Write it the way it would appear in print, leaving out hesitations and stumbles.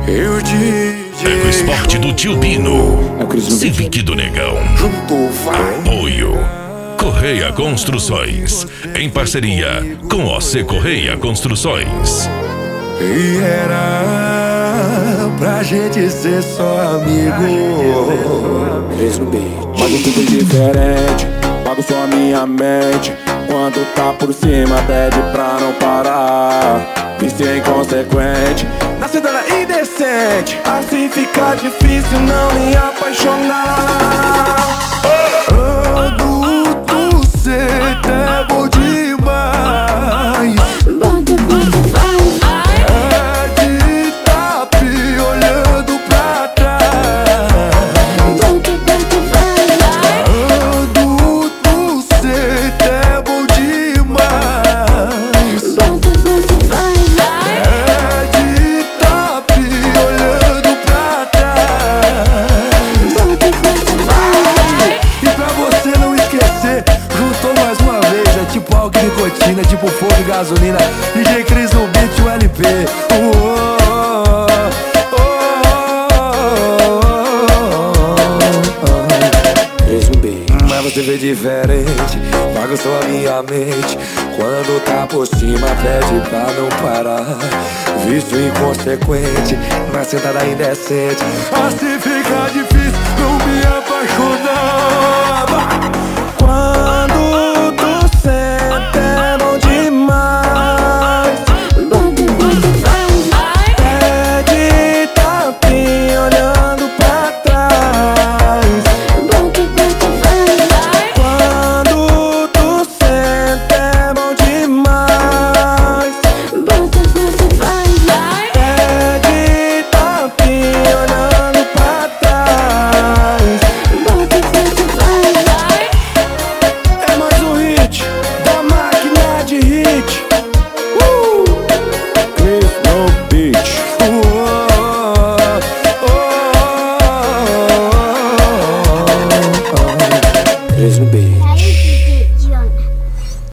Eu DJ Eco Esporte do Tio Bino, Civic do Negão, apoio Correia Construções, em parceria com OC Correia Construções. E era pra gente ser só amigo. Mas tudo é diferente, pago só minha mente. Quando tá por cima pede pra não parar. Vício é inconsequente, na cidade é indecente. Assim fica difícil não me apaixonar. Adulto cedo é bom demais. É de tapi olhando pra trás. Adulto cedo é bom demais. É de tapi olhando pra trás. E pra você não esquecer, juntou mais uma vez. É tipo álcool e nicotina, tipo fogo e gasolina. DJ Cris no beat, o LP. Mas você vê diferente, paga só a minha mente. Quando tá por cima pede pra não parar. Vício inconsequente, na sentada indecente. Assim fica difícil